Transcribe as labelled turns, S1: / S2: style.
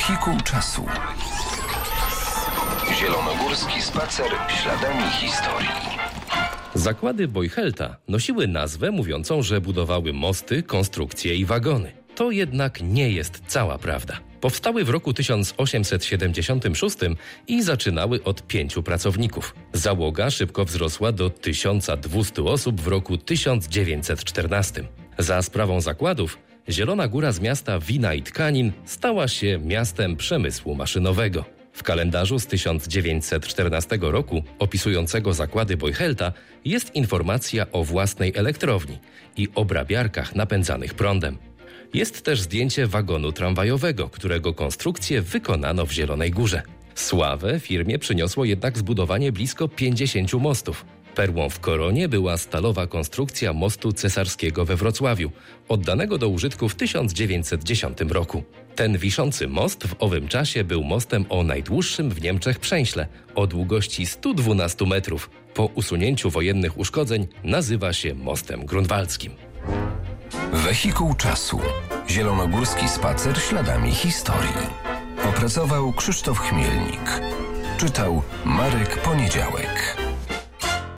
S1: Wehikuł czasu. Zielonogórski spacer śladami historii.
S2: Zakłady Beuchelta nosiły nazwę mówiącą, że budowały mosty, konstrukcje i wagony. To jednak nie jest cała prawda. Powstały w roku 1876 i zaczynały od 5 pracowników. Załoga szybko wzrosła do 1200 osób w roku 1914. Za sprawą zakładów Zielona Góra z miasta wina i tkanin stała się miastem przemysłu maszynowego. W kalendarzu z 1914 roku opisującego zakłady Beuchelta jest informacja o własnej elektrowni i obrabiarkach napędzanych prądem. Jest też zdjęcie wagonu tramwajowego, którego konstrukcję wykonano w Zielonej Górze. Sławę firmie przyniosło jednak zbudowanie blisko 50 mostów. Perłą w koronie była stalowa konstrukcja mostu cesarskiego we Wrocławiu, oddanego do użytku w 1910 roku. Ten wiszący most w owym czasie był mostem o najdłuższym w Niemczech przęśle, o długości 112 metrów. Po usunięciu wojennych uszkodzeń nazywa się mostem grunwaldzkim.
S1: Wehikuł czasu. Zielonogórski spacer śladami historii. Opracował Krzysztof Chmielnik. Czytał Marek Poniedziałek.